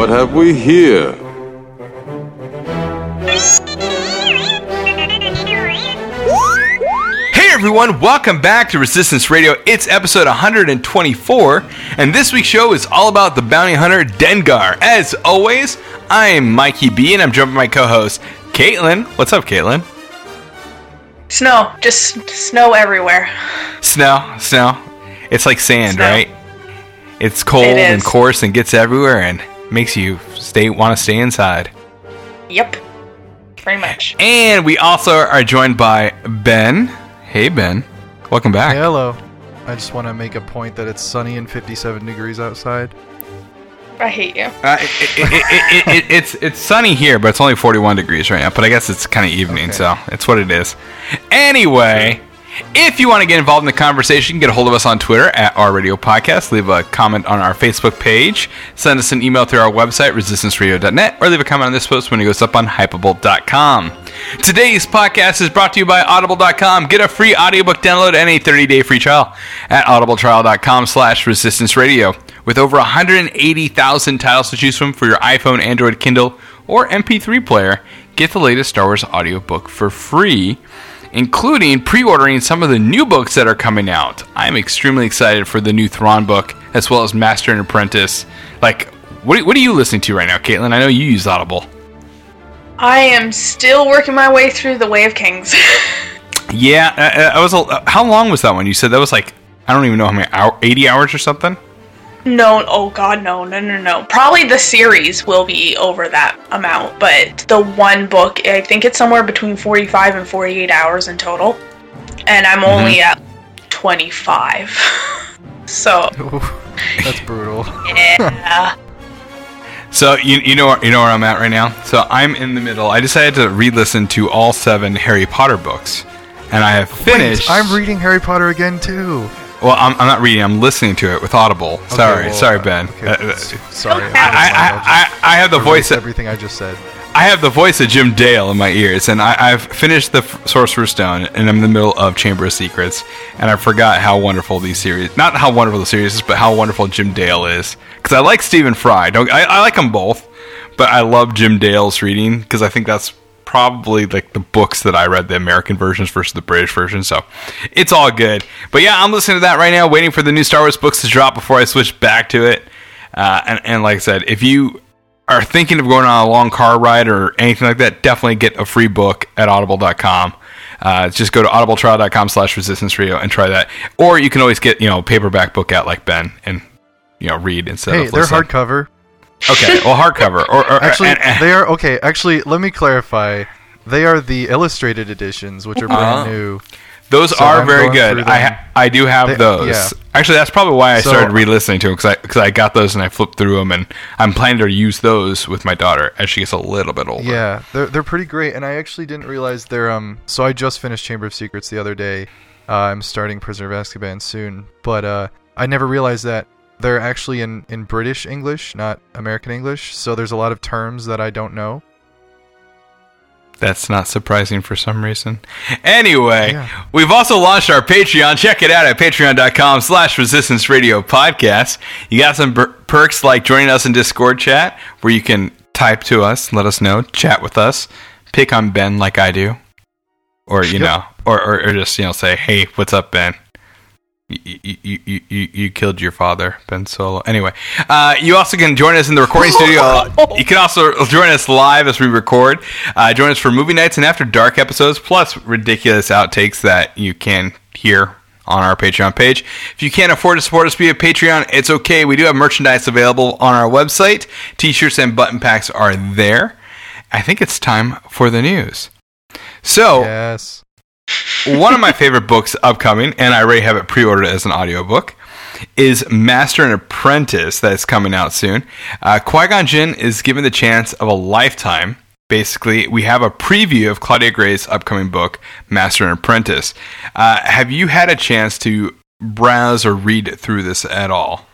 What have we here? Hey everyone, welcome back to Resistance Radio. It's episode 124, and this week's show is all about the bounty hunter Dengar. As always, I'm Mikey B, and I'm joined by my co-host, Caitlin. What's up, Caitlin? Snow. Just snow everywhere. Snow. It's like sand, Snow. right? It's cold and coarse and gets everywhere and makes you want to stay inside. Yep. Pretty much. And we also are joined by Ben. Hey, Ben. Welcome back. Hey, hello. I just want to make a point that it's sunny and 57 degrees outside. I hate you. It's sunny here, but it's only 41 degrees right now. But I guess it's kind of evening, so it's what it is. Anyway, if you want to get involved in the conversation, get a hold of us on Twitter at Our Radio Podcast. Leave a comment on our Facebook page. Send us an email through our website, resistanceradio.net, or leave a comment on this post when it goes up on hypable.com. Today's podcast is brought to you by audible.com. Get a free audiobook download and a 30-day free trial at audibletrial.com/resistanceradio. With over 180,000 titles to choose from for your iPhone, Android, Kindle, or MP3 player, get the latest Star Wars audiobook for free, including pre-ordering some of the new books that are coming out. I'm extremely excited for the new Thrawn book, as well as Master and Apprentice. Like, what are you listening to right now, Caitlin? I know you use Audible. I am still working my way through The Way of Kings. Yeah, how long was that one? You said that was like, I don't even know how many hours, 80 hours or something? No, oh god, no. Probably the series will be over that amount, but the one book, I think it's somewhere between 45 and 48 hours in total. And I'm only at 25. So. Ooh, that's brutal. Yeah. So, you know where I'm at right now? So, I'm in the middle. I decided to re-listen to all 7 Harry Potter books. And I have finished... Wait, I'm reading Harry Potter again, too. Well, I'm not reading. I'm listening to it with Audible. Sorry, Ben. Sorry. I have the voice. Everything I just said. I have the voice of Jim Dale in my ears, and I've finished the Sorcerer's Stone, and I'm in the middle of Chamber of Secrets, and I forgot how wonderful these series. Not how wonderful the series is, but how wonderful Jim Dale is. Because I like Stephen Fry. I like them both, but I love Jim Dale's reading because I think that's probably like the books that I read, the American versions versus the British version, so it's all good. But yeah, I'm listening to that right now, waiting for the new Star Wars books to drop before I switch back to it. And like I said, if you are thinking of going on a long car ride or anything like that, definitely get a free book at audible.com. Just go to audibletrial.com/resistanceradio and try that. Or you can always get, paperback book out like Ben and, read instead of listen. Hey, they're hardcover. Okay, well, hardcover. They are okay. Actually, let me clarify. They are the illustrated editions, which are brand new. Those are very good. I do have those. Yeah. Actually, that's probably why I started re-listening to them, because I got those and I flipped through them, and I'm planning to use those with my daughter as she gets a little bit older. Yeah, they're pretty great, and I actually didn't realize they're So I just finished Chamber of Secrets the other day. I'm starting Prisoner of Azkaban soon, but I never realized that they're actually in British English, not American English, so there's a lot of terms that I don't know. That's not surprising for some reason. Anyway, We've also launched our Patreon. Check it out at patreon.com/Resistance Radio Podcast. You got some perks like joining us in Discord chat, where you can type to us, let us know, chat with us, pick on Ben like I do. Or, or just, say, hey, what's up, Ben? You killed your father, Ben Solo. Anyway, you also can join us in the recording studio. You can also join us live as we record. Join us for movie nights and after dark episodes, plus ridiculous outtakes that you can hear on our Patreon page. If you can't afford to support us via Patreon, it's okay. We do have merchandise available on our website. T-shirts and button packs are there. I think it's time for the news. So, yes. One of my favorite books upcoming, and I already have it pre-ordered as an audiobook, is Master and Apprentice, that is coming out soon. Qui-Gon Jinn is given the chance of a lifetime. Basically, we have a preview of Claudia Gray's upcoming book, Master and Apprentice. Have you had a chance to browse or read through this at all?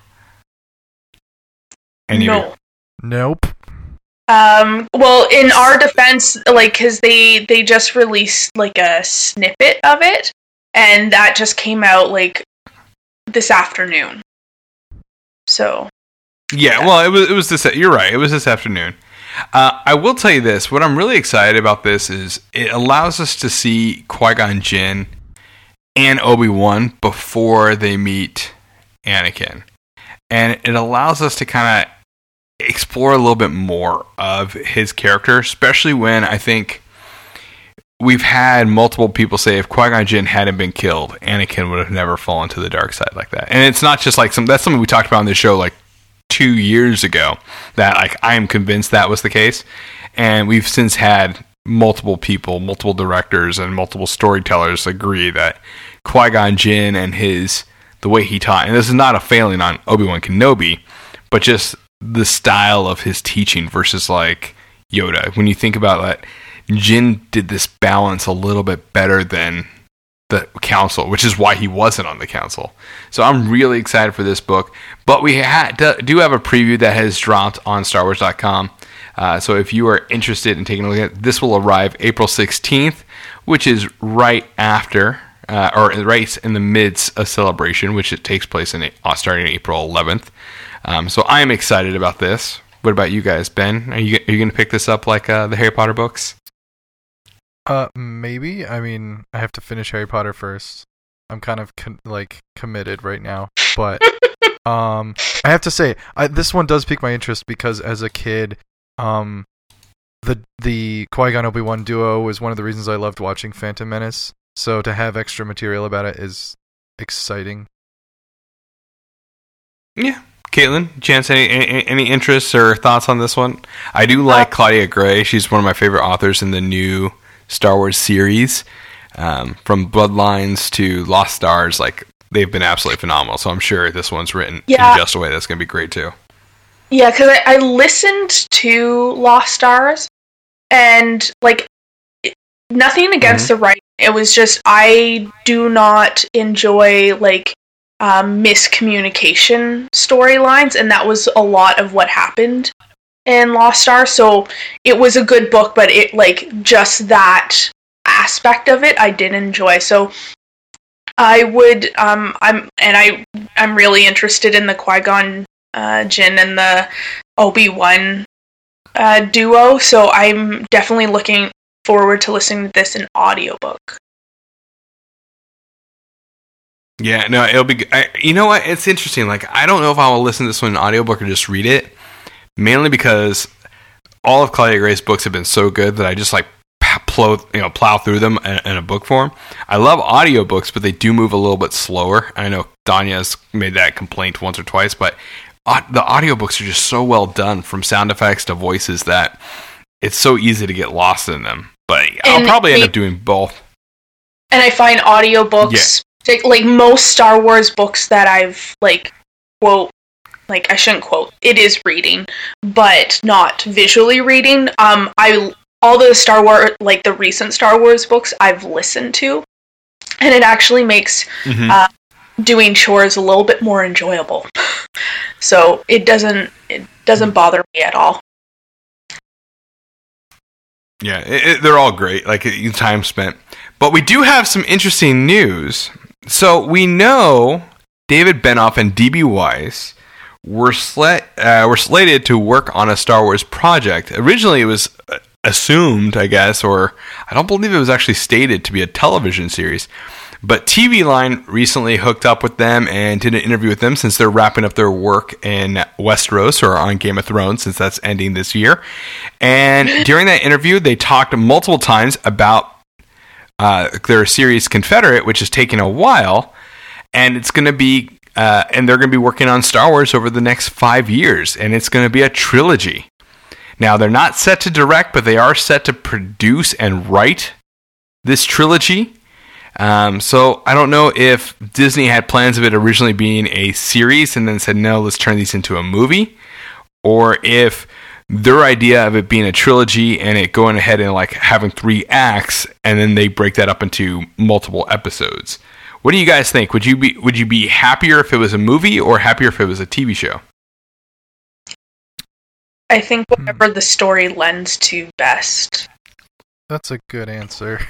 No. Nope. Well, in our defense, because they just released, a snippet of it, and that just came out, this afternoon. So, Yeah, well, it was this. You're right. It was this afternoon. I will tell you this. What I'm really excited about this is it allows us to see Qui-Gon Jinn and Obi-Wan before they meet Anakin. And it allows us to kind of explore a little bit more of his character, especially when I think we've had multiple people say if Qui-Gon Jinn hadn't been killed, Anakin would have never fallen to the dark side like that. And it's not just like that's something we talked about on this show like 2 years ago, that like I am convinced that was the case. And we've since had multiple people, multiple directors, and multiple storytellers agree that Qui-Gon Jinn and the way he taught, and this is not a failing on Obi-Wan Kenobi, but just the style of his teaching versus like Yoda. When you think about that, Jinn did this balance a little bit better than the council, which is why he wasn't on the council. So I'm really excited for this book. But we do have a preview that has dropped on StarWars.com. So if you are interested in taking a look at it, this will arrive April 16th, which is right after, or right in the midst of Celebration, which it takes place starting April 11th. So I am excited about this. What about you guys, Ben? Are you going to pick this up like the Harry Potter books? Maybe. I mean, I have to finish Harry Potter first. I'm kind of committed right now, but I have to say, this one does pique my interest because as a kid, the Qui-Gon Obi-Wan duo was one of the reasons I loved watching Phantom Menace. So to have extra material about it is exciting. Yeah. Caitlin, Chance, any interests or thoughts on this one? I do like Claudia Gray. She's one of my favorite authors in the new Star Wars series. From Bloodlines to Lost Stars, like they've been absolutely phenomenal. So I'm sure this one's written in just a way that's going to be great too. Yeah, because I listened to Lost Stars, and like nothing against the writing. It was just I do not enjoy like miscommunication storylines, and that was a lot of what happened in Lost Stars. So it was a good book, but it like just that aspect of it I didn't enjoy. So I would I'm really interested in the Qui-Gon Jinn and the Obi-Wan duo, so I'm definitely looking forward to listening to this in audiobook. Yeah, no, it'll be. You know what? It's interesting. Like, I don't know if I will listen to this one in audiobook or just read it. Mainly because all of Claudia Gray's books have been so good that I just like plow through them in a book form. I love audiobooks, but they do move a little bit slower. I know Danya's made that complaint once or twice, but the audiobooks are just so well done, from sound effects to voices, that it's so easy to get lost in them. But I'll probably end up doing both. And I find audiobooks, like most Star Wars books that I've like quote, like I shouldn't quote, it is reading, but not visually reading. All the Star Wars, like the recent Star Wars books, I've listened to, and it actually makes doing chores a little bit more enjoyable. So it doesn't bother me at all. Yeah, they're all great. Like time spent, but we do have some interesting news. So we know David Benioff and D.B. Weiss were slated to work on a Star Wars project. Originally, it was assumed, I guess, or I don't believe it was actually stated to be a television series. But TV Line recently hooked up with them and did an interview with them, since they're wrapping up their work in Westeros, or on Game of Thrones, since that's ending this year. And during that interview, they talked multiple times about their series Confederate, which is taking a while, and it's going to be and they're going to be working on Star Wars over the next 5 years, and it's going to be a trilogy. Now, they're not set to direct, but they are set to produce and write this trilogy. So I don't know if Disney had plans of it originally being a series and then said, no, let's turn these into a movie, or if their idea of it being a trilogy and it going ahead and like having 3 acts, and then they break that up into multiple episodes. What do you guys think? Would you be happier if it was a movie, or happier if it was a TV show? I think whatever the story lends to best. That's a good answer.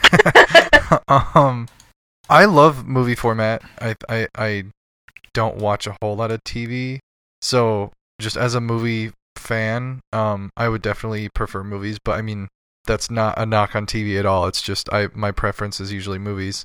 I love movie format. I don't watch a whole lot of TV, so just as a movie fan, I would definitely prefer movies, but I mean, that's not a knock on TV at all. It's just my preference is usually movies.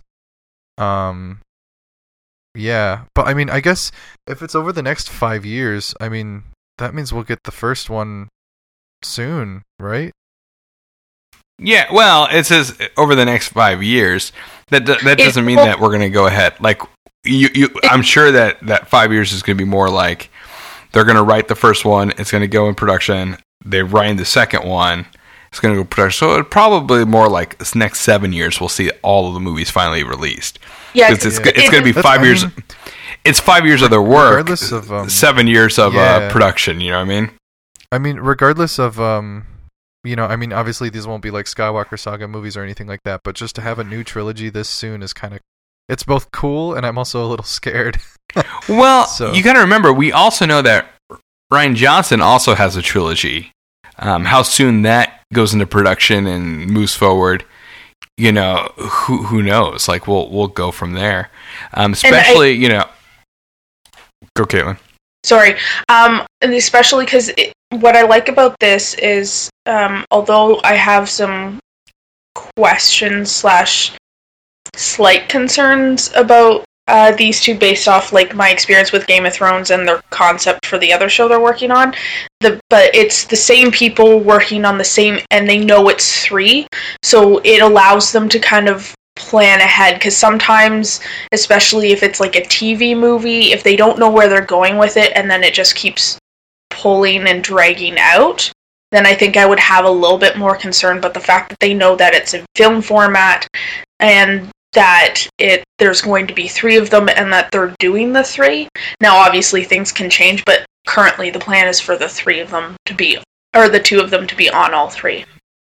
Yeah, but I mean, I guess if it's over the next 5 years, I mean, that means we'll get the first one soon, right? Yeah, well, it says over the next 5 years. That doesn't mean that we're going to go ahead. Like, I'm sure that 5 years is going to be more like they're going to write the first one, it's going to go in production, they write the second one, it's going to go production. So it's probably more like this next 7 years we'll see all of the movies finally released. Yeah, it's going to be 5 years. It's 5 years of their work, regardless of 7 years of production. You know what I mean? I mean, regardless of you know, I mean, obviously these won't be like Skywalker Saga movies or anything like that, but just to have a new trilogy this soon is kind of, it's both cool and I'm also a little scared. Well, so. You got to remember, we also know that Rian Johnson also has a trilogy. How soon that goes into production and moves forward, you know, who knows? Like we'll go from there. Especially, you know, go Caitlin. Sorry, and especially because what I like about this is, although I have some questions / slight concerns about these two based off like my experience with Game of Thrones and their concept for the other show they're working on, but it's the same people working on the same, and they know it's 3, so it allows them to kind of plan ahead, because sometimes, especially if it's like a TV movie, if they don't know where they're going with it and then it just keeps pulling and dragging out, then I think I would have a little bit more concern. But the fact that they know that it's a film format and that there's going to be 3 of them and that they're doing the 3. Now obviously things can change, but currently the plan is for the 3 of them to be, or the 2 of them to be on all 3.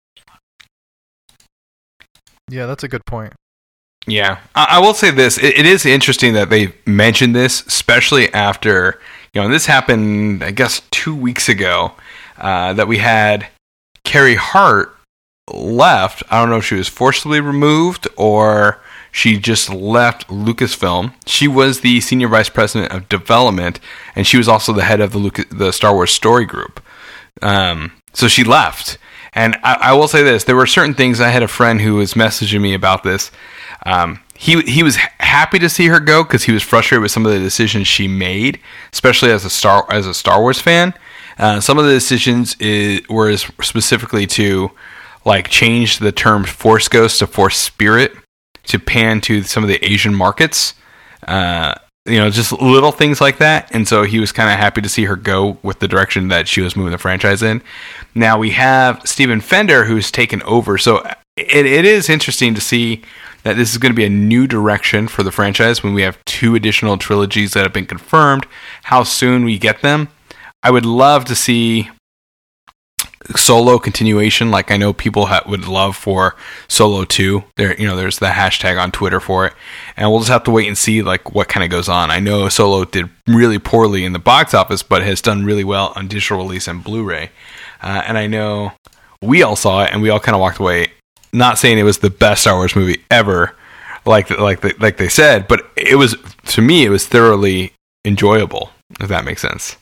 Yeah, that's a good point. Yeah, I will say this. It is interesting that they mentioned this, especially after, you know, this happened, I guess, 2 weeks ago, that we had Carrie Hart left. I don't know if she was forcibly removed or she just left Lucasfilm. She was the senior vice president of development, and she was also the head of the Star Wars Story Group. So she left. And I will say this. There were certain things. I had a friend who was messaging me about this. He was happy to see her go because he was frustrated with some of the decisions she made, especially as a Star Wars fan. Some of the decisions were specifically to like change the term Force Ghost to Force Spirit to pan to some of the Asian markets. You know, just little things like that. And so he was kind of happy to see her go with the direction that she was moving the franchise in. Now we have Stephen Fender who's taken over. So it is interesting to see that this is going to be a new direction for the franchise when we have 2 additional trilogies that have been confirmed. How soon we get them. I would love to see Solo continuation, like I know people would love for Solo 2. There's the hashtag on Twitter for it, and we'll just have to wait and see like what kind of goes on. I know Solo did really poorly in the box office, but has done really well on digital release and Blu-ray. And I know we all saw it, and we all kind of walked away, not saying it was the best Star Wars movie ever, like they said, but it was, to me, it was thoroughly enjoyable. If that makes sense.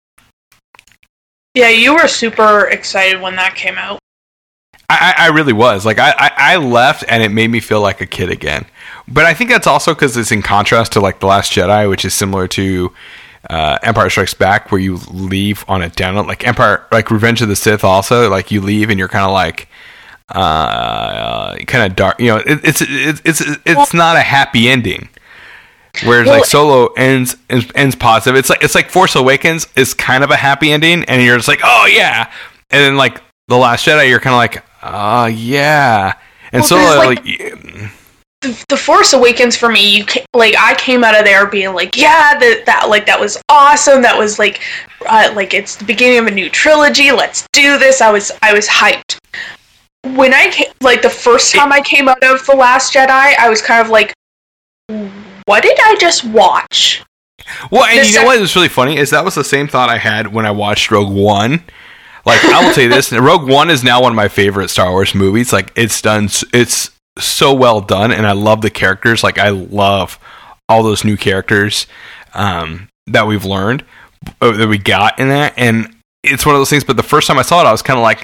Yeah, you were super excited when that came out. I really was. Like, I left, and it made me feel like a kid again. But I think that's also because it's in contrast to, like, The Last Jedi, which is similar to Empire Strikes Back, where you leave on a down note. Like, Revenge of the Sith also, like, you leave, and you're kind of like, kind of dark. You know, it's not a happy ending. Whereas like Solo ends positive. It's like Force Awakens is kind of a happy ending, and you're just like, oh yeah. And then like The Last Jedi, you're kind of like, oh yeah. And Solo the Force Awakens for me, I came out of there being like, yeah, that was awesome. That was like it's the beginning of a new trilogy. Let's do this. I was hyped. When I came, the first time I came out of The Last Jedi, I was kind of like, what did I just watch? Well, and you know what was really funny is that was the same thought I had when I watched Rogue One. Like, I will say this, Rogue One is now one of my favorite Star Wars movies. Like, it's so well done, and I love the characters. Like, I love all those new characters that we've learned. that we got in that, and it's one of those things. But the first time I saw it, I was kind of like,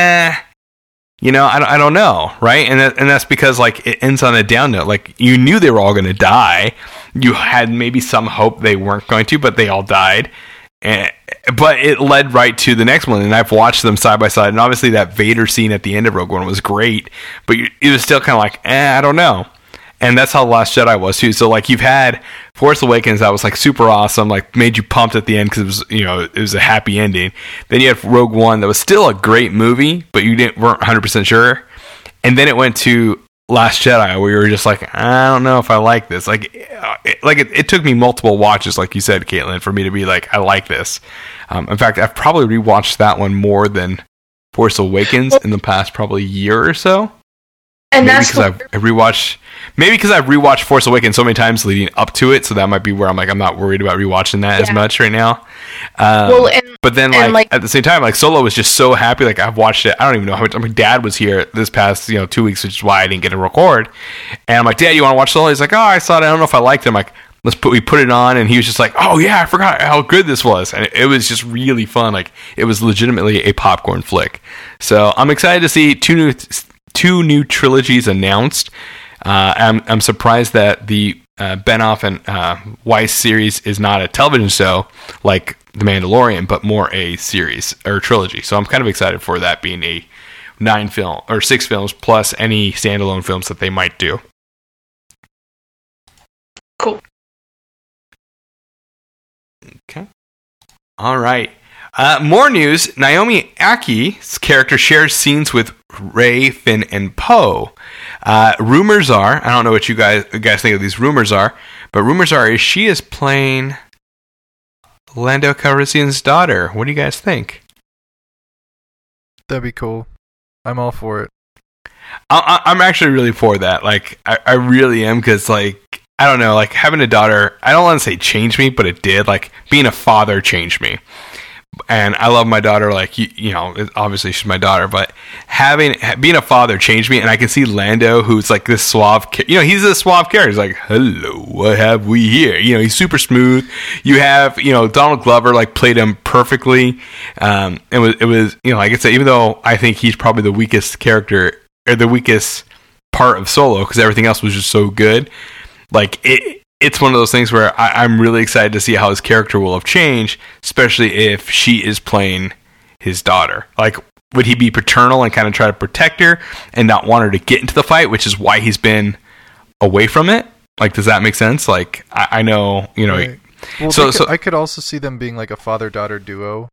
I don't know, right? And that's because like it ends on a down note. Like you knew they were all going to die. You had maybe some hope they weren't going to, but they all died. But it led right to the next one, and I've watched them side by side. And obviously, that Vader scene at the end of Rogue One was great, but it was still kind of like, I don't know. And that's how The Last Jedi was too. So like you've had Force Awakens that was like super awesome, like made you pumped at the end because it was a happy ending. Then you had Rogue One that was still a great movie, but you weren't 100% sure. And then it went to Last Jedi where you were just like, I don't know if I like this. It took me multiple watches, like you said, Caitlin, for me to be like, I like this. In fact, I've probably rewatched that one more than Force Awakens in the past probably year or so. And maybe because I've rewatched Force Awakens so many times leading up to it, so that might be where I'm like, I'm not worried about rewatching that as much right now. But then at the same time, like Solo was just so happy. Like I've watched it. I don't even know how much. My dad was here this past 2 weeks, which is why I didn't get to record. And I'm like, Dad, you want to watch Solo? He's like, oh, I saw it. I don't know if I liked it. I'm like, we put it on, and he was just like, oh yeah, I forgot how good this was, and it was just really fun. Like it was legitimately a popcorn flick. So I'm excited to see two new trilogies announced. I'm surprised that the Benioff and Weiss series is not a television show like The Mandalorian, but more a series or trilogy. So I'm kind of excited for that being a 6 films plus any standalone films that they might do. Cool. Okay. All right. More news. Naomi Aki's character shares scenes with Rey, Finn, and Poe. Rumors are, I don't know what you guys think of these rumors are, but rumors are she is playing Lando Calrissian's daughter. What do you guys think? That'd be cool. I'm all for it. I'm actually really for that. Like, I really am, because, like, I don't know, like, having a daughter, I don't want to say changed me, but it did. Like, being a father changed me. And I love my daughter, like, obviously she's my daughter, but being a father changed me, and I can see Lando, who's like this suave, he's a suave character. He's like, hello, what have we here? He's super smooth. You have, Donald Glover, like, played him perfectly. It was, like I said, even though I think he's probably the weakest character, or the weakest part of Solo, because everything else was just so good, like, it's one of those things where I'm really excited to see how his character will have changed, especially if she is playing his daughter. Like, would he be paternal and kind of try to protect her and not want her to get into the fight, which is why he's been away from it? Like, does that make sense? Like, I know, Right. Well, I could also see them being like a father-daughter duo.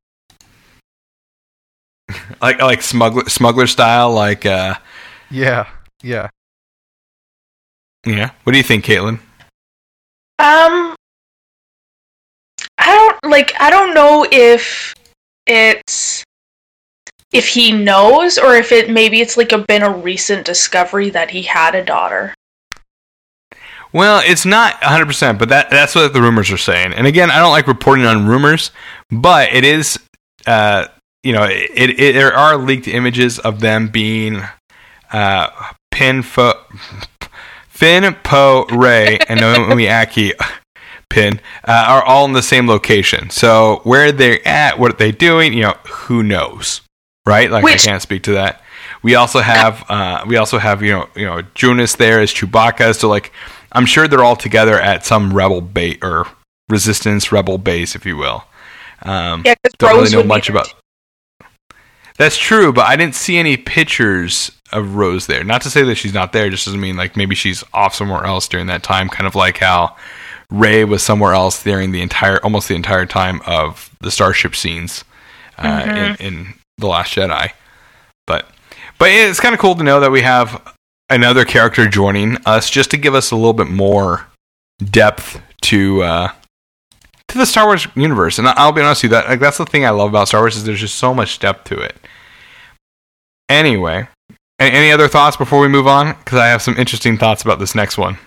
like smuggler style, like... Yeah. Yeah. What do you think, Caitlin? I don't know if he knows, or if it's like been a recent discovery that he had a daughter. Well, it's not 100%, but that's what the rumors are saying. And again, I don't like reporting on rumors, but it is, there are leaked images of them being Finn, Poe, Rey, and Naomi Aki are all in the same location. So where they're at, what they're doing, who knows, right? Like, I can't speak to that. We also have Jonas there as Chewbacca. So, like, I'm sure they're all together at some rebel base or resistance rebel base, if you will. Don't really know much about. That's true, but I didn't see any pictures of Rose there. Not to say that she's not there, just doesn't mean like maybe she's off somewhere else during that time. Kind of like how Rey was somewhere else during almost the entire time of the starship scenes in The Last Jedi. But it's kind of cool to know that we have another character joining us, just to give us a little bit more depth to the Star Wars universe. And I'll be honest with you, that's the thing I love about Star Wars, is there's just so much depth to it. Anyway, any other thoughts before we move on? Because I have some interesting thoughts about this next one.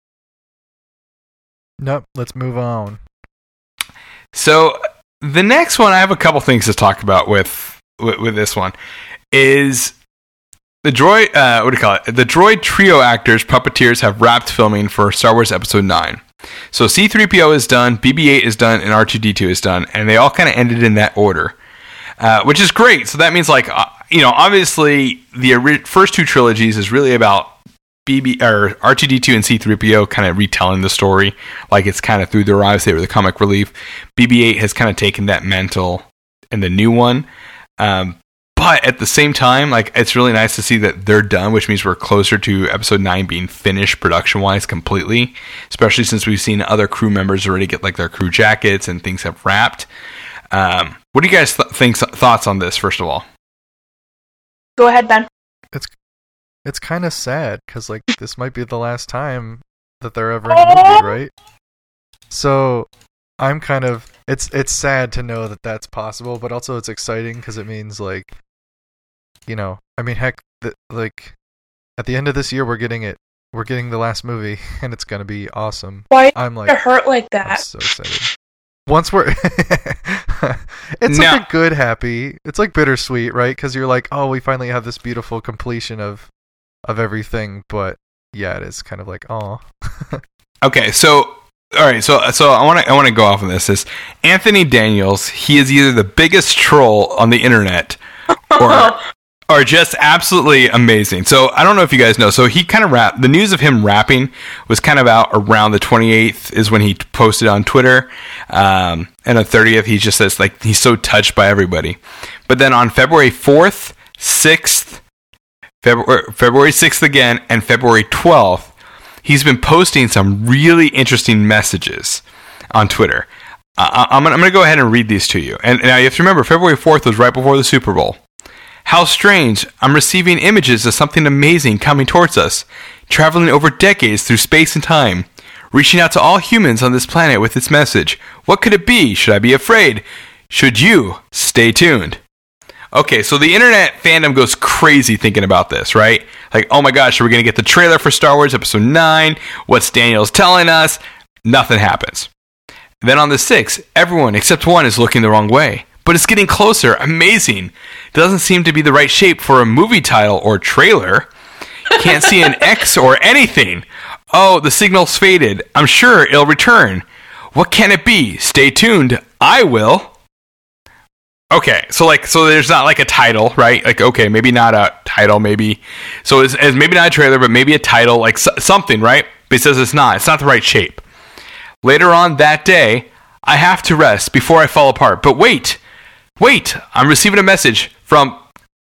Nope, let's move on. So the next one, I have a couple things to talk about with this one. Is the droid? The droid trio actors, puppeteers, have wrapped filming for Star Wars Episode 9. So C-3PO is done, BB-8 is done, and R2-D2 is done, and they all kind of ended in that order, which is great. So that means, like, obviously the first two trilogies is really about R2-D2 and C-3PO kind of retelling the story, like it's kind of through their eyes. They were the comic relief. BB-8 has kind of taken that mantle in the new one. But at the same time, like, it's really nice to see that they're done, which means we're closer to episode 9 being finished production-wise completely, especially since we've seen other crew members already get, like, their crew jackets and things have wrapped. What do you guys thoughts on this, first of all? Go ahead, Ben. It's kind of sad, because, like, this might be the last time that they're ever in a movie, right? So, I'm kind of... It's sad to know that that's possible, but also it's exciting, because it means, like, I mean, heck, like, at the end of this year, we're getting the last movie, and it's gonna be awesome. Why I'm like, it hurt like that? I'm so excited. Once we're, it's like a good happy. It's like bittersweet, right? Because you're like, oh, we finally have this beautiful completion of everything. But yeah, it is kind of like, oh. Okay, so. All right, so I want to go off on this. Is Anthony Daniels? He is either the biggest troll on the internet, or just absolutely amazing. So I don't know if you guys know. So he kind of the news of him rapping was kind of out around the 28th is when he posted on Twitter, and the 30th he just says, like, he's so touched by everybody. But then on February 4th, 6th, February 6th again, and February 12th. He's been posting some really interesting messages on Twitter. I'm going to go ahead and read these to you. And now you have to remember, February 4th was right before the Super Bowl. How strange. I'm receiving images of something amazing coming towards us, traveling over decades through space and time, reaching out to all humans on this planet with its message. What could it be? Should I be afraid? Should you? Stay tuned. Okay, so the internet fandom goes crazy thinking about this, right? Like, oh my gosh, are we going to get the trailer for Star Wars Episode 9? What's Daniels telling us? Nothing happens. Then on the 6th, everyone except one is looking the wrong way. But it's getting closer. Amazing. Doesn't seem to be the right shape for a movie title or trailer. Can't see an X or anything. Oh, the signal's faded. I'm sure it'll return. What can it be? Stay tuned. I will. Okay, so there's not like a title, right? Like, okay, maybe not a title, maybe. So it's maybe not a trailer, but maybe a title, like something, right? But he says it's not the right shape. Later on that day, I have to rest before I fall apart. But wait, I'm receiving a message from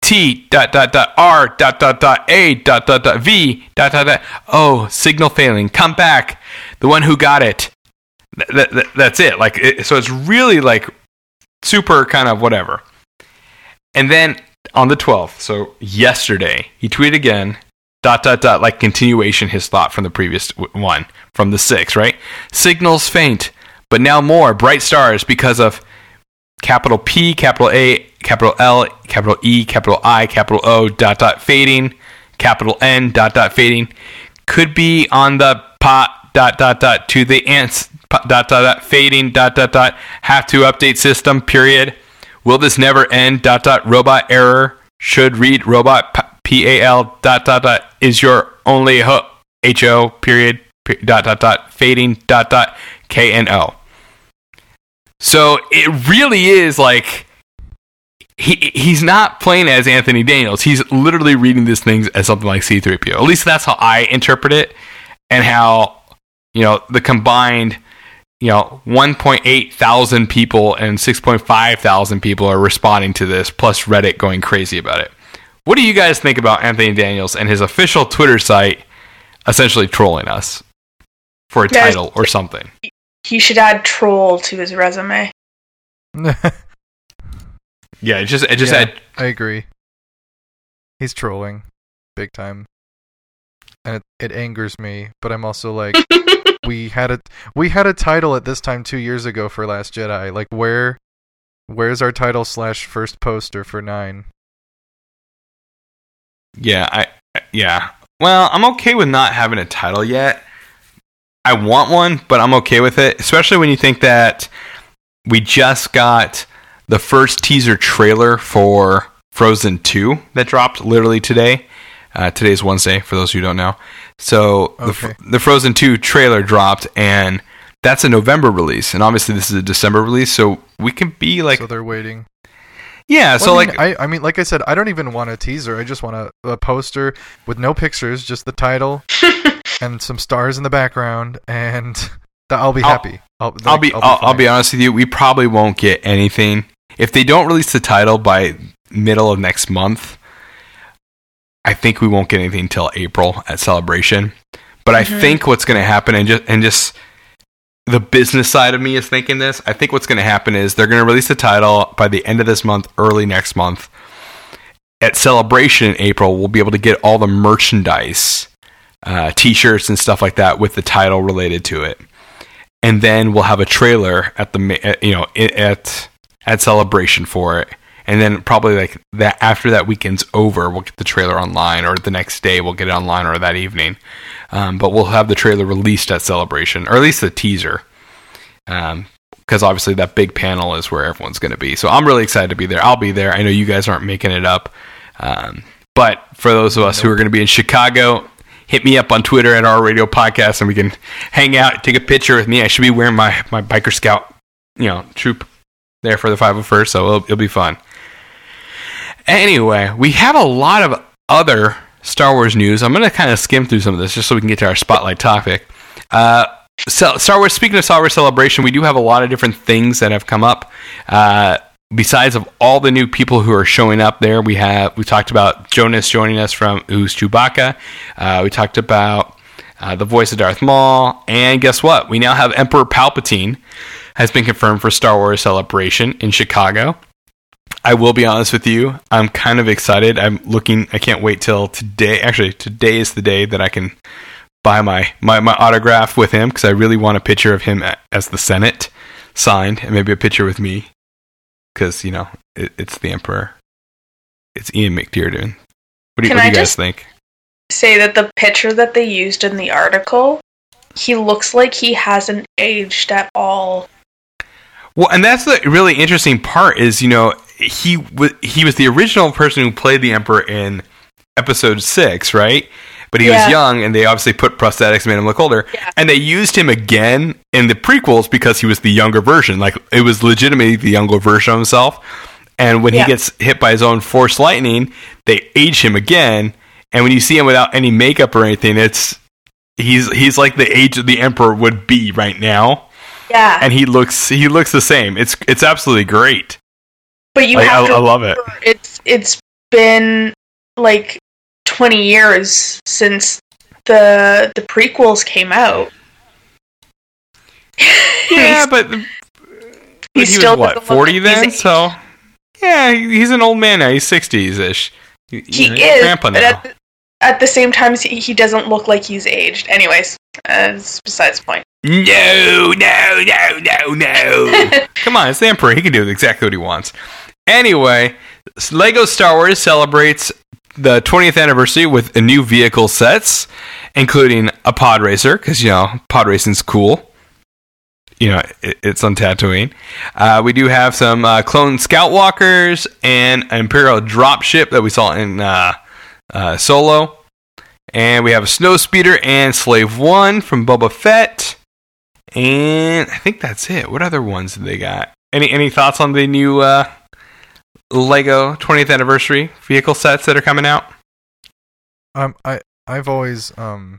T.R.A.V. Oh, signal failing. Come back. The one who got it. That's it. Like, so it's really like super kind of whatever. And then on the 12th, so yesterday, he tweeted again, ... like continuation his thought from the previous one, from the 6th, right? Signals faint, but now more bright stars because of capital P, capital A, capital L, capital E, capital I, capital O, ... fading, capital N, ... fading. Could be on the pot, ... to the ants, ... fading, ... have to update system, period. Will this never end, ... robot error, should read robot, PAL, ... is your only HO, period, ... fading, ... KNO. So it really is like, he's not playing as Anthony Daniels. He's literally reading these things as something like C-3PO. At least that's how I interpret it, and how, the combined 1.8 thousand people and 6.5 thousand people are responding to this, plus Reddit going crazy about it. What do you guys think about Anthony Daniels and his official Twitter site essentially trolling us for a title or something? He should add troll to his resume. Yeah, it just add. I agree. He's trolling big time. And it angers me, but I'm also like, we had a title at this time 2 years ago for Last Jedi. Like, where's our title / first poster for 9? Yeah, Well, I'm okay with not having a title yet. I want one, but I'm okay with it, especially when you think that we just got the first teaser trailer for Frozen 2 that dropped literally today. Today's Wednesday, for those who don't know. So okay. the Frozen 2 trailer dropped, and that's a November release, and obviously this is a December release, so we can be like... So they're waiting. Yeah, well, so I mean, like I said, I don't even want a teaser. I just want a poster with no pictures, just the title and some stars in the background, and I'll be happy. I'll be honest with you. We probably won't get anything if they don't release the title by middle of next month. I think we won't get anything until April at Celebration. But I think what's going to happen, and just the business side of me is thinking this. I think what's going to happen is they're going to release the title by the end of this month, early next month. At Celebration in April, we'll be able to get all the merchandise, T-shirts and stuff like that with the title related to it. And then we'll have a trailer at at Celebration for it. And then probably like that after that weekend's over, we'll get the trailer online, or the next day we'll get it online, or that evening. But we'll have the trailer released at Celebration, or at least the teaser. Because obviously that big panel is where everyone's going to be. So I'm really excited to be there. I'll be there. I know you guys aren't making it up. But for those of us who are going to be in Chicago, hit me up on Twitter at Our Radio Podcast, and we can hang out, take a picture with me. I should be wearing my Biker Scout, troop there for the 501st, so it'll be fun. Anyway, we have a lot of other Star Wars news. I'm going to kind of skim through some of this just so we can get to our spotlight topic. Star Wars. Speaking of Star Wars Celebration, we do have a lot of different things that have come up. Besides of all the new people who are showing up there, we talked about Jonas joining us who's Chewbacca. We talked about the voice of Darth Maul, and guess what? We now have Emperor Palpatine has been confirmed for Star Wars Celebration in Chicago. I will be honest with you, I'm kind of excited. I can't wait till today. Actually, today is the day that I can buy my autograph with him, because I really want a picture of him as the Senate signed, and maybe a picture with me, because it's the Emperor. It's Ian McTiernan. What do you guys think? Say that the picture that they used in the article, he looks like he hasn't aged at all. Well, and that's the really interesting part is, he was the original person who played the Emperor in Episode 6, right? But he was young, and they obviously put prosthetics, made him look older. Yeah. And they used him again in the prequels because he was the younger version. Like, it was legitimately the younger version of himself. And when he gets hit by his own Force lightning, they age him again. And when you see him without any makeup or anything, he's like the age of the Emperor would be right now. Yeah. And he looks the same. It's absolutely great. But I love it. It's been like 20 years since the prequels came out. Yeah, but he still was 40 then? So yeah, he's an old man now. He's 60s-ish. He is, grandpa now. But at the same time, he doesn't look like he's aged. Anyways, it's besides the point. No. Come on, it's the Emperor. He can do exactly what he wants. Anyway, LEGO Star Wars celebrates the 20th anniversary with a new vehicle sets, including a pod racer, because, pod racing's cool. It's on Tatooine. We do have some clone Scout Walkers and an Imperial dropship that we saw in Solo. And we have a Snowspeeder and Slave One from Boba Fett. And I think that's it. What other ones did they got? Any thoughts on the new LEGO 20th anniversary vehicle sets that are coming out? I've always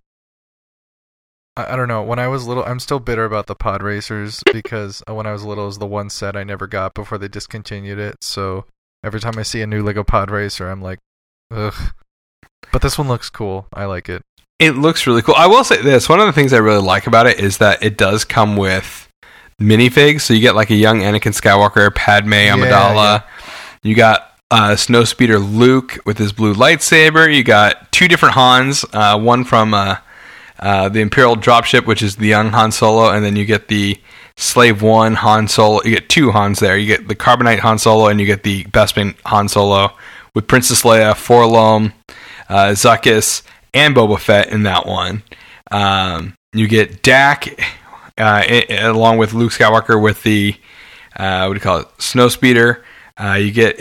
I don't know. When I was little, I'm still bitter about the pod racers because when I was little, it was the one set I never got before they discontinued it. So every time I see a new LEGO pod racer, I'm like, ugh. But this one looks cool. I like it. It looks really cool. I will say this. One of the things I really like about it is that it does come with minifigs. So you get like a young Anakin Skywalker, Padme Amidala. Yeah. You got Snowspeeder Luke with his blue lightsaber. You got two different Hans. One from the Imperial dropship, which is the young Han Solo. And then you get the Slave One Han Solo. You get two Hans there. You get the Carbonite Han Solo and you get the Bespin Han Solo with Princess Leia, 4-LOM, Zuckuss, and Boba Fett in that one. You get Dak along with Luke Skywalker with the Snowspeeder. You get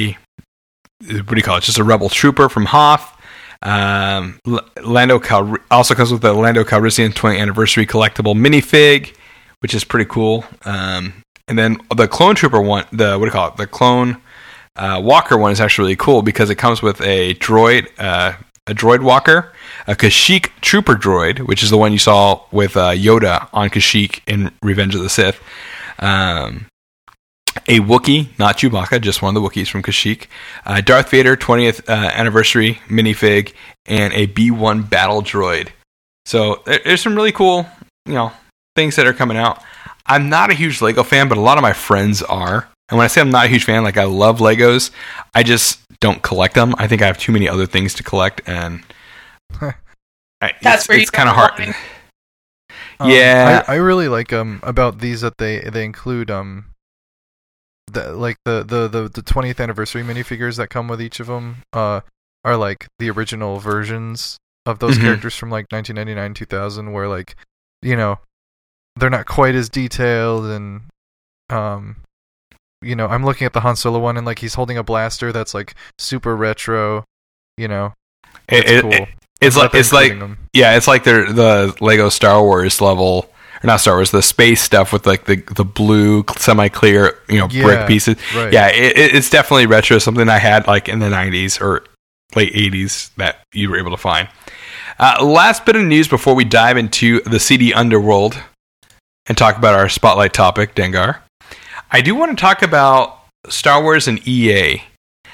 just a Rebel Trooper from Hoth. Also comes with the Lando Calrissian 20th anniversary collectible minifig which is pretty cool. And then the Clone Trooper one, the Clone Walker one is actually really cool because it comes with a droid walker, a Kashyyyk Trooper droid, which is the one you saw with Yoda on Kashyyyk in Revenge of the Sith. A Wookiee, not Chewbacca, just one of the Wookiees from Kashyyyk. Darth Vader 20th anniversary minifig, and a B-1 battle droid. So there's some really cool, things that are coming out. I'm not a huge Lego fan, but a lot of my friends are. And when I say I'm not a huge fan, like I love Legos, I just don't collect them. I think I have too many other things to collect, and it's kind of hard. Yeah, I really like about these that they include the 20th anniversary minifigures that come with each of them are like the original versions of those characters from like 1999 2000, where like they're not quite as detailed, and I'm looking at the Han Solo one, and like he's holding a blaster that's like super retro. It's cool. It's like the Lego Star Wars level, or not Star Wars, the space stuff with like the blue semi-clear brick pieces. Right. Yeah, it's definitely retro. Something I had like in the 90s or late 80s that you were able to find. Last bit of news before we dive into the CD underworld and talk about our spotlight topic, Dengar. I do want to talk about Star Wars and EA.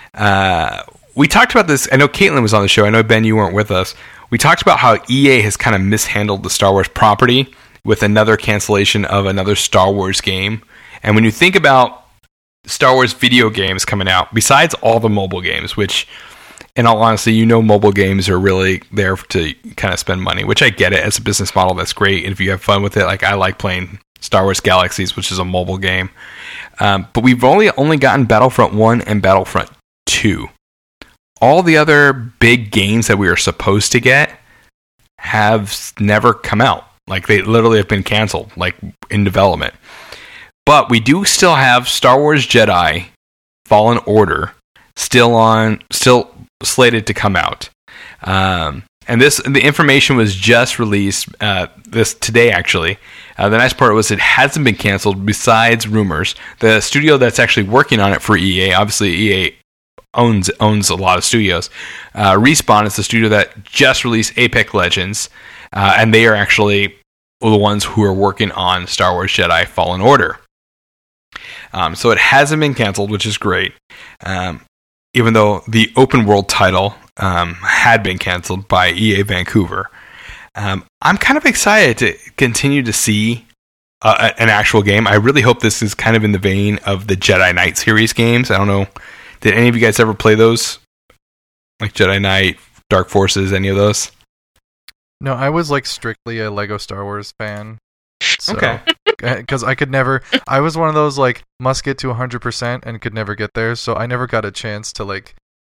We talked about this. I know Caitlin was on the show. I know, Ben, you weren't with us. We talked about how EA has kind of mishandled the Star Wars property with another cancellation of another Star Wars game. And when you think about Star Wars video games coming out, besides all the mobile games, which, in all honesty, mobile games are really there to kind of spend money, which I get it. As a business model, that's great. And if you have fun with it, like I like playing Star Wars Galaxies, which is a mobile game. But we've only gotten Battlefront 1 and Battlefront 2. All the other big games that we were supposed to get have never come out. Like, they literally have been canceled, like, in development. But we do still have Star Wars Jedi Fallen Order still slated to come out. And the information was just released this today, actually. The nice part was it hasn't been canceled besides rumors. The studio that's actually working on it for EA, obviously EA owns a lot of studios. Respawn is the studio that just released Apex Legends, and they are actually the ones who are working on Star Wars Jedi Fallen Order. So it hasn't been canceled, which is great. Even though the open world title had been canceled by EA Vancouver. I'm kind of excited to continue to see an actual game. I really hope this is kind of in the vein of the Jedi Knight series games. I don't know. Did any of you guys ever play those? Like Jedi Knight, Dark Forces, any of those? No, I was like strictly a Lego Star Wars fan. So, okay. Because I could never... I was one of those like must get to 100% and could never get there, so I never got a chance to like,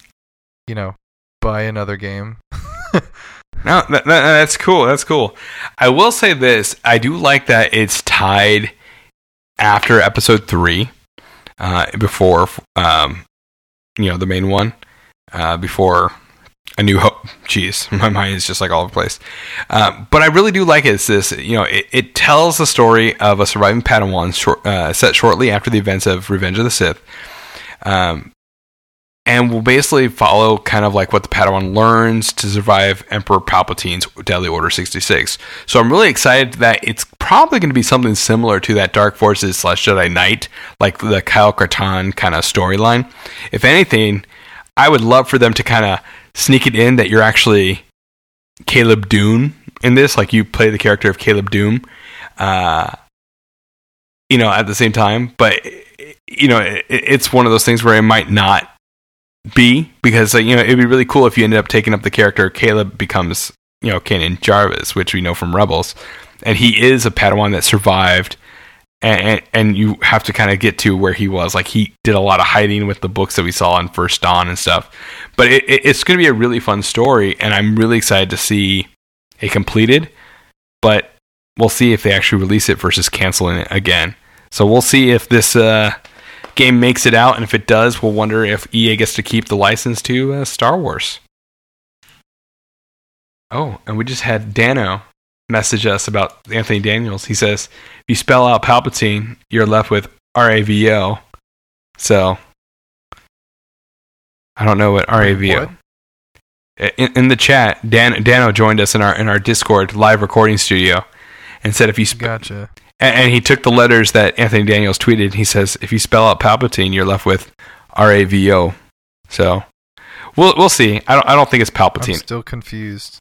buy another game. No, that's cool. That's cool. I will say this. I do like that it's tied after episode 3, before, the main one, before A New Hope. Jeez, my mind is just like all over the place. But I really do like it. It's this, it tells the story of a surviving Padawan set shortly after the events of Revenge of the Sith. And we'll basically follow kind of like what the Padawan learns to survive Emperor Palpatine's Deadly Order 66. So I'm really excited that it's probably going to be something similar to that Dark Forces / Jedi Knight, like the Kyle Katarn kind of storyline. If anything, I would love for them to kind of sneak it in that you're actually Caleb Dune in this, like you play the character of Caleb Dune, at the same time. But, it's one of those things where it might not be, because it'd be really cool if you ended up taking up the character Caleb becomes Kanan Jarrus, which we know from Rebels, and he is a Padawan that survived, and you have to kind of get to where he was. Like, he did a lot of hiding with the books that we saw in First Dawn and stuff, but it's going to be a really fun story, and I'm really excited to see it completed, but we'll see if they actually release it versus canceling it again. So we'll see if this game makes it out, and if it does, we'll wonder if EA gets to keep the license to Star Wars. Oh, and we just had Dano messaged us about Anthony Daniels. He says, if you spell out Palpatine, you're left with RAVO. So, I don't know what RAVO. In the chat, Dano joined us in our Discord live recording studio and said if you Gotcha. And he took the letters that Anthony Daniels tweeted. He says if you spell out Palpatine, you're left with RAVO. So we'll see. I don't think it's Palpatine. I'm still confused.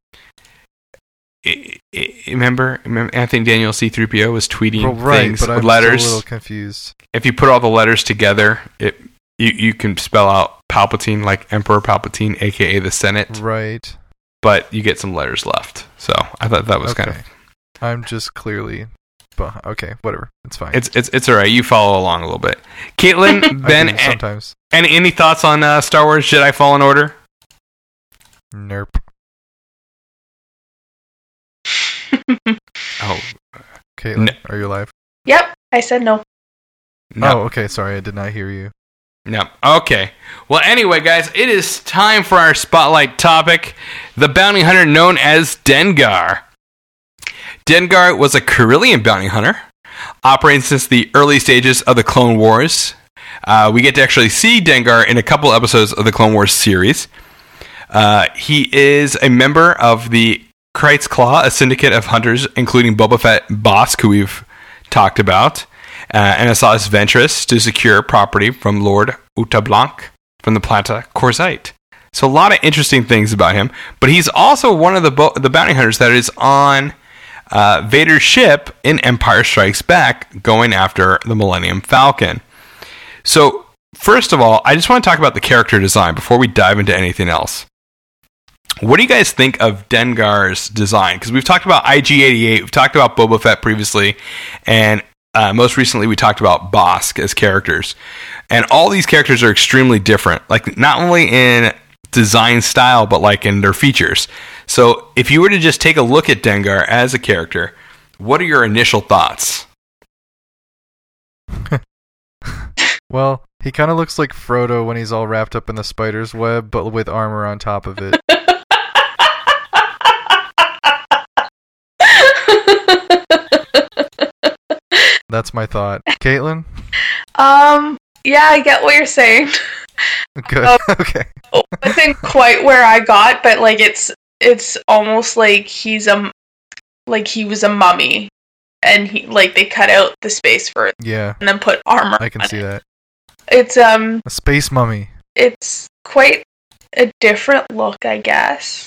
Remember Anthony Daniels C-3PO was tweeting things but with I'm letters. Still a little confused. If you put all the letters together, you can spell out Palpatine like Emperor Palpatine, aka the Senate. Right. But you get some letters left. So I thought that was kind of. I'm just clearly. But okay, whatever. It's fine. It's all right. You follow along a little bit. Caitlin, Ben, sometimes. Any thoughts on Star Wars Jedi Fallen Order? Nerp. Oh, Caitlin, are you alive? Yep, I said no. No. Oh, okay. Sorry, I did not hear you. No. Okay. Well, anyway, guys, it is time for our spotlight topic: the bounty hunter known as Dengar. Dengar was a Corellian bounty hunter, operating since the early stages of the Clone Wars. We get to actually see Dengar in a couple episodes of the Clone Wars series. He is a member of the Krayt's Claw, a syndicate of hunters, including Boba Fett Bossk, who we've talked about, and Asajj Ventress to secure property from Lord Uta Blanc from the Plata Corzite. So a lot of interesting things about him, but he's also one of the bounty hunters that is on Vader's ship in Empire Strikes Back, going after the Millennium Falcon. So, first of all, I just want to talk about the character design before we dive into anything else. What do you guys think of Dengar's design? Because we've talked about IG-88, we've talked about Boba Fett previously, and most recently we talked about Bossk as characters. And all these characters are extremely different, like not only in design style, but like in their features. So if you were to just take a look at Dengar as a character, what are your initial thoughts? Well, he kind of looks like Frodo when he's all wrapped up in the spider's web, but with armor on top of it. That's my thought. Caitlin? Yeah, I get what you're saying. Good. Okay. It wasn't quite where I got, but like it's almost like he was a mummy, and they cut out the space for it, yeah, and then put armor. I can see that. It's a space mummy. It's quite a different look, I guess.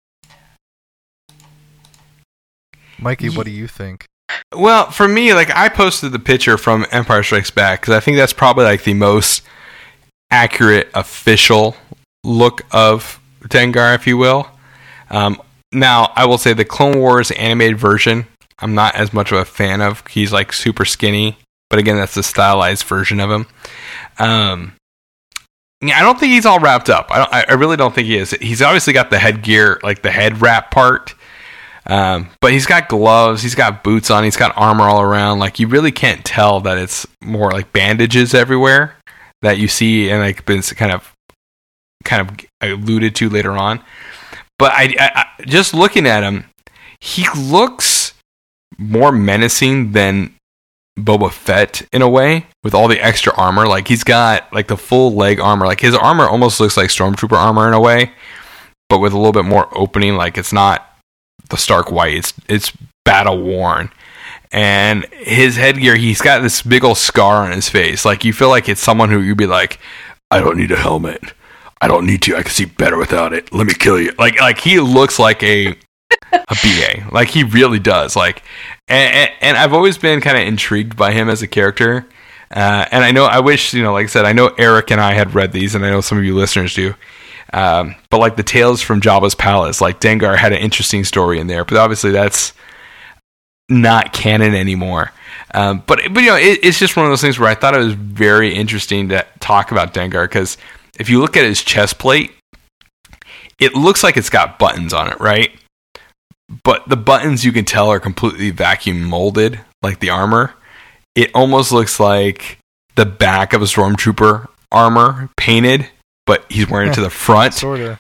Mikey, what do you think? Well, for me, like I posted the picture from Empire Strikes Back because I think that's probably like the most accurate official look of Dengar, if you will. Now, I will say the Clone Wars animated version, I'm not as much of a fan of. He's like super skinny, but again, that's the stylized version of him. Yeah, I don't think he's all wrapped up. I really don't think he is. He's obviously got the headgear, like the head wrap part. But he's got gloves, he's got boots on, he's got armor all around. Like you really can't tell that it's more like bandages everywhere that you see and like been kind of alluded to later on. But I just looking at him, he looks more menacing than Boba Fett in a way, with all the extra armor. Like he's got like the full leg armor. Like his armor almost looks like Stormtrooper armor in a way, but with a little bit more opening. Like it's not the stark white, it's battle worn. And his headgear, he's got this big old scar on his face. Like you feel like it's someone who you'd be like, I don't need a helmet, I don't need to, I can see better without it, let me kill you. Like he looks like a BA. Like he really does. Like and I've always been kind of intrigued by him as a character. And I wish, like I said, I know Eric and I had read these, and I know some of you listeners do. But like the Tales from Jabba's Palace, like Dengar had an interesting story in there, but obviously that's not canon anymore. But it's just one of those things where I thought it was very interesting to talk about Dengar, because if you look at his chest plate, it looks like it's got buttons on it, right? But the buttons you can tell are completely vacuum molded, like the armor. It almost looks like the back of a Stormtrooper armor painted, but he's wearing it to the front. Sorta.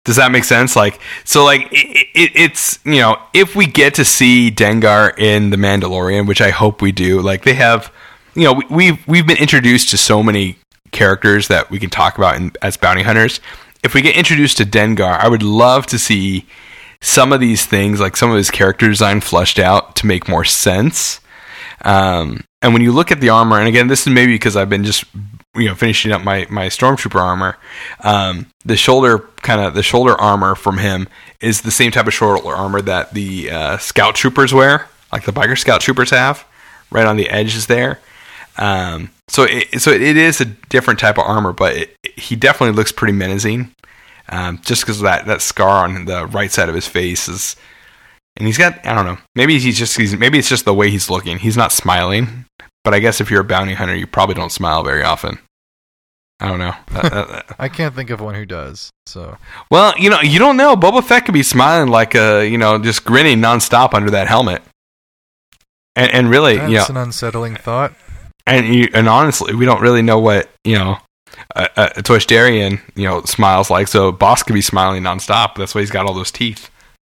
Does that make sense? Like, so like it's, you know, if we get to see Dengar in The Mandalorian, which I hope we do, like they have, you know, we've been introduced to so many characters that we can talk about as bounty hunters. If we get introduced to Dengar, I would love to see some of these things, like some of his character design fleshed out to make more sense. And when you look at the armor, and again, this is maybe because I've been just, you know, finishing up my Stormtrooper armor. The shoulder armor from him is the same type of shoulder armor that the Scout Troopers wear, like the Biker Scout Troopers have, right on the edges there. So it is a different type of armor, but he definitely looks pretty menacing. Just because of that scar on the right side of his face is, and he's got, I don't know, maybe it's just the way he's looking. He's not smiling, but I guess if you're a bounty hunter, you probably don't smile very often. I don't know. I can't think of one who does. So, well, you know, you don't know. Boba Fett could be smiling like you know, just grinning nonstop under that helmet. And really, that's, you know, an unsettling thought. And honestly, we don't really know what, you know, a Toysterian, you know, smiles like. So Boss could be smiling nonstop. That's why he's got all those teeth.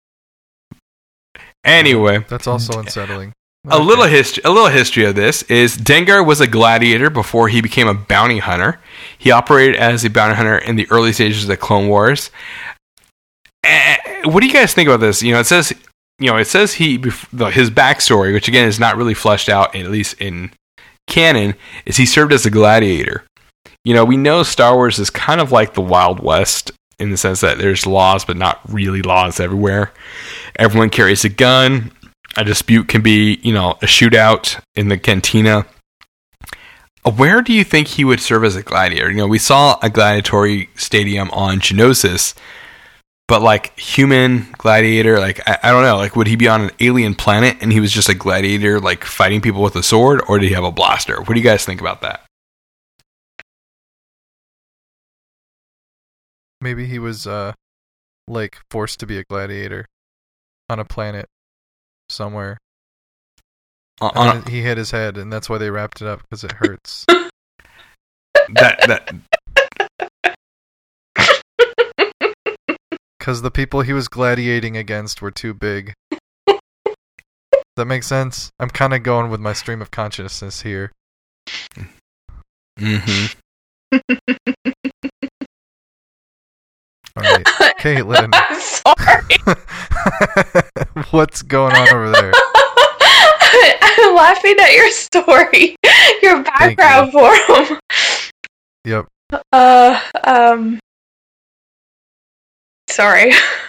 Anyway, that's also unsettling. A little history of this is Dengar was a gladiator before he became a bounty hunter. He operated as a bounty hunter in the early stages of the Clone Wars. What do you guys think about this? You know, it says his backstory, which again is not really fleshed out, at least in canon, is he served as a gladiator. You know, we know Star Wars is kind of like the Wild West in the sense that there's laws, but not really laws everywhere. Everyone carries a gun. A dispute can be, you know, a shootout in the cantina. Where do you think he would serve as a gladiator? You know, we saw a gladiatory stadium on Geonosis, but like human gladiator, like I don't know, like would he be on an alien planet and he was just a gladiator, like fighting people with a sword, or did he have a blaster? What do you guys think about that? Maybe he was like forced to be a gladiator on a planet somewhere. He hit his head, and that's why they wrapped it up, because it hurts. Because the people he was gladiating against were too big. Does that make sense? I'm kind of going with my stream of consciousness here. Mm-hmm. All right, Caitlin. I'm sorry. What's going on over there? I'm laughing at your story. Your background for him. Yep. Sorry.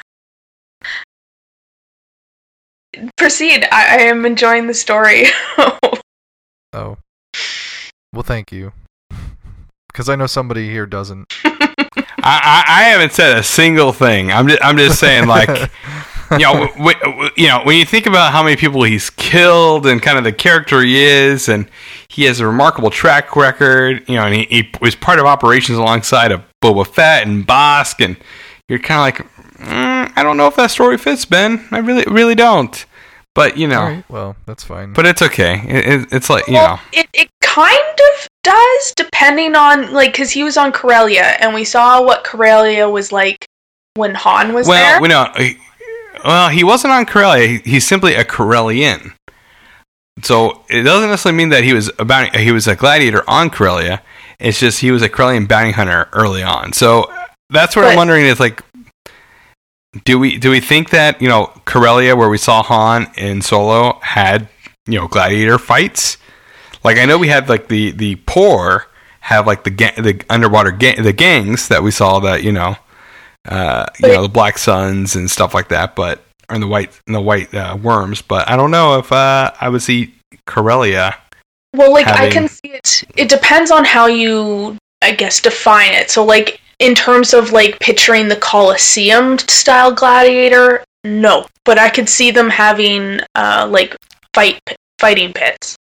Proceed. I am enjoying the story. Oh. Well, thank you. Because I know somebody here doesn't. I haven't said a single thing. I'm just saying, like, you know, when you think about how many people he's killed and kind of the character he is, and he has a remarkable track record, you know, and he was part of operations alongside of Boba Fett and Bossk, and you're kind of like, I don't know if that story fits, Ben. I really don't. But, you know. All right, well, that's fine. But it's okay. It's like, you know. know. It kind of does, depending on, like, because he was on Corellia, and we saw what Corellia was like when Han was there. Well, he wasn't on Corellia. He's simply a Corellian. So it doesn't necessarily mean that he was a gladiator on Corellia. It's just he was a Corellian bounty hunter early on. So that's what I'm wondering is, like, do we think that, you know, Corellia, where we saw Han in Solo, had, you know, gladiator fights? Like, I know we had, like, the poor have, like, the underwater the gangs that we saw, that, you know, the Black Suns and stuff like that, but, or the white worms. But I don't know if I would see Corellia. Well, like, I can see it. It depends on how you, I guess, define it. So, like, in terms of, like, picturing the Colosseum style gladiator, no. But I could see them having, like, fighting pits.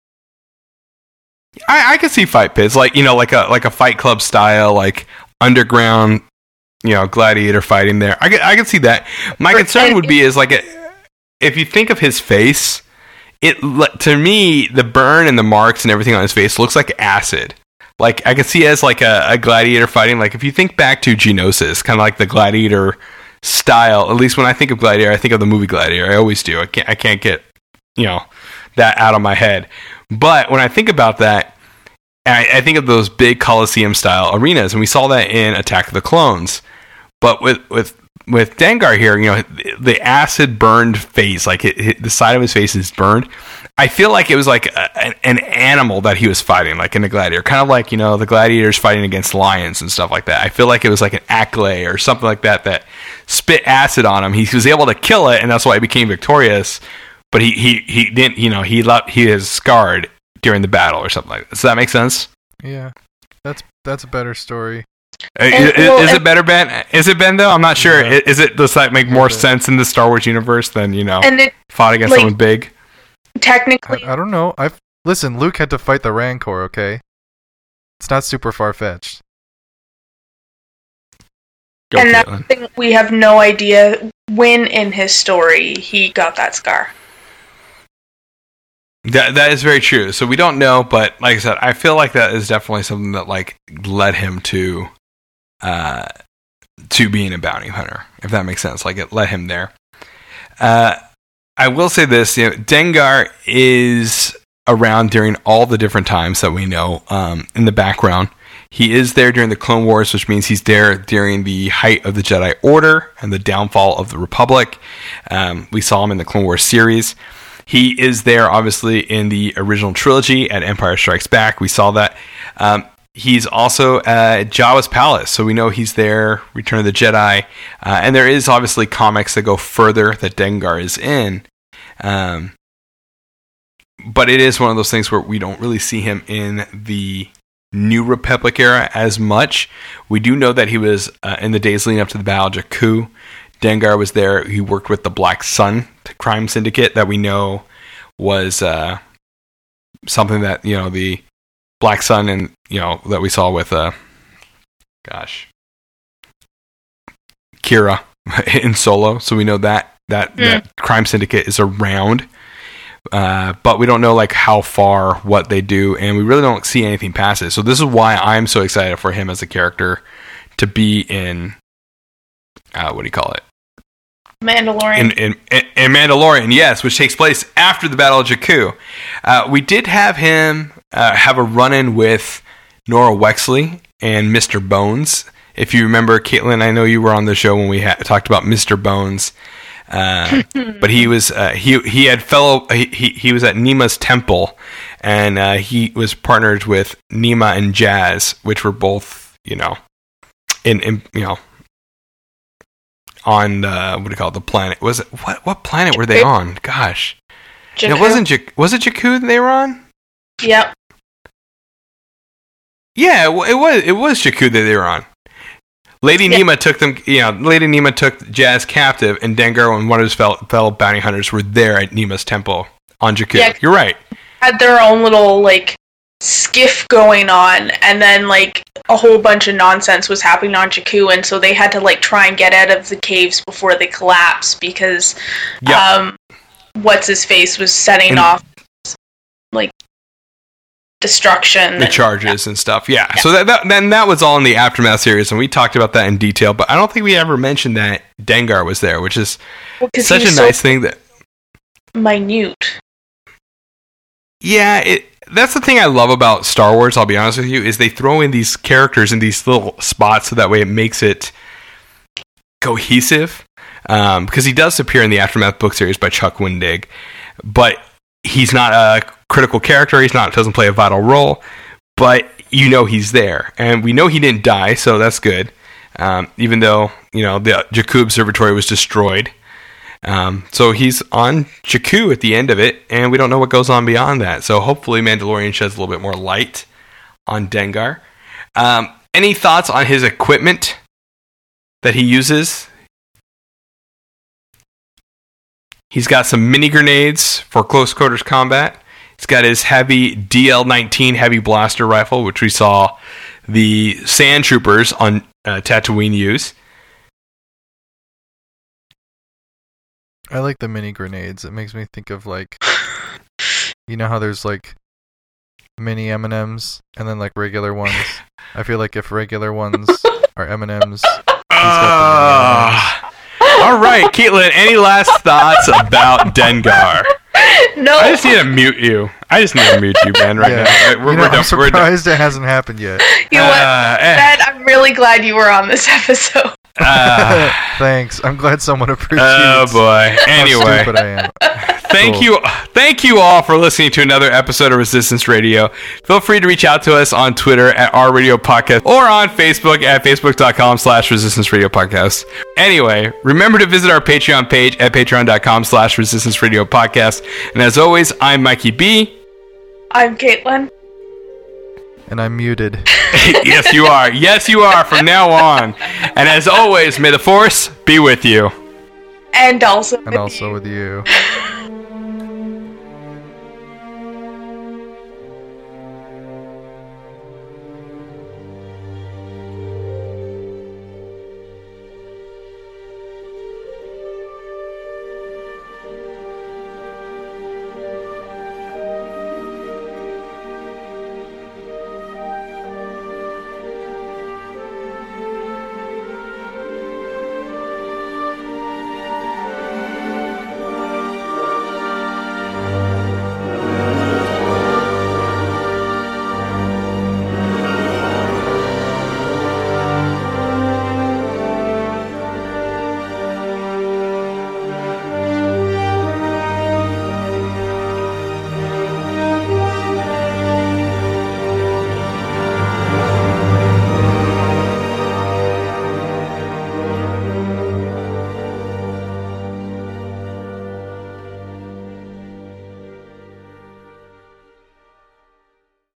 I could see fight pits, like, you know, like a Fight Club style, like, underground, you know, gladiator fighting there. I could see that. My concern would be is, like, if you think of his face, to me, the burn and the marks and everything on his face looks like acid. Like, I could see it as, like, a gladiator fighting. Like, if you think back to Geonosis, kind of like the gladiator style. At least when I think of Gladiator, I think of the movie Gladiator. I always do. I can't get that out of my head. But when I think about that, I think of those big Colosseum style arenas, and we saw that in Attack of the Clones. But with Dengar here, the acid burned face, like the side of his face is burned. I feel like it was like an animal that he was fighting, like in the Gladiator. Kind of like, the gladiators fighting against lions and stuff like that. I feel like it was like an Acklay or something like that spit acid on him. He was able to kill it, and that's why he became victorious. But he didn't, he is scarred during the battle or something like that. Does that make sense? Yeah, that's a better story. Is it better, Ben? Is it Ben though? I'm not sure. Yeah. Does that make more sense in the Star Wars universe than fought against someone big? Technically, I don't know. Listen. Luke had to fight the Rancor. Okay, it's not super far fetched. And that's the thing, we have no idea when in his story he got that scar. That is very true. So we don't know, but like I said, I feel like that is definitely something that led him to being a bounty hunter, if that makes sense. Like it led him there. I will say this: Dengar is around during all the different times that we know. In the background, he is there during the Clone Wars, which means he's there during the height of the Jedi Order and the downfall of the Republic. We saw him in the Clone Wars series. He is there, obviously, in the original trilogy at Empire Strikes Back. We saw that. He's also at Jabba's palace, so we know he's there, Return of the Jedi. And there is, obviously, comics that go further that Dengar is in. But it is one of those things where we don't really see him in the New Republic era as much. We do know that he was in the days leading up to the Battle of Jakku. Dengar was there. He worked with the Black Sun crime syndicate that we know was something that the Black Sun and that we saw with Kira in Solo. So we know that crime syndicate is around, but we don't know how far, what they do, and we really don't see anything past it. So this is why I'm so excited for him as a character to be in what do you call it? Mandalorian. In Mandalorian, yes, which takes place after the Battle of Jakku. We did have him have a run-in with Nora Wexley and Mr. Bones. If you remember, Caitlin, I know you were on the show when we talked about Mr. Bones. But he was he was at Nima's temple, and he was partnered with Nima and Jazz, which were both on what do you call it, the planet? Was it what planet were they on? Gosh, Jakku. It wasn't was it Jakku that they were on? Yep. Yeah, it was Jakku that they were on. Lady Nima took them. Lady Nima took Jazz captive, and Dengar and one of his fellow bounty hunters were there at Nima's temple on Jakku. Yeah, you're right. Had their own little skiff going on, and then a whole bunch of nonsense was happening on Jakku, and so they had to try and get out of the caves before they collapsed because what's his face was setting off destruction, the charges and stuff. Yeah. So that was all in the Aftermath series, and we talked about that in detail. But I don't think we ever mentioned that Dengar was there, which is such a nice thing. That minute. Yeah, that's the thing I love about Star Wars, I'll be honest with you, is they throw in these characters in these little spots so that way it makes it cohesive. Because he does appear in the Aftermath book series by Chuck Wendig, but he's not a critical character. He doesn't play a vital role, but he's there. And we know he didn't die, so that's good. Even though, the Jakku Observatory was destroyed. So he's on Jakku at the end of it, and we don't know what goes on beyond that. So hopefully Mandalorian sheds a little bit more light on Dengar. Any thoughts on his equipment that he uses? He's got some mini grenades for close quarters combat. He's got his heavy DL-19 heavy blaster rifle, which we saw the Sand Troopers on Tatooine use. I like the mini grenades. It makes me think of how there's mini M&Ms and then regular ones. I feel like if regular ones are M&Ms, he's got the mini M&Ms. All right, Caitlin, any last thoughts about Dengar? No. I just need to mute you. Man, right now. We're done. I'm surprised it hasn't happened yet. You know what? Dad, I'm really glad you were on this episode. Thanks. I'm glad someone appreciates. Oh boy. Anyway, how stupid I am. Thank you all for listening to another episode of Resistance Radio. Feel free to reach out to us on Twitter at Our Radio Podcast or on Facebook at facebook.com/Resistance Radio Podcast. Anyway, remember to visit our Patreon page at patreon.com/Resistance Radio Podcast. And as always, I'm Mikey B. I'm Caitlin. And I'm muted. Yes, you are. Yes, you are from now on. And as always, may the Force be with you. And also with you.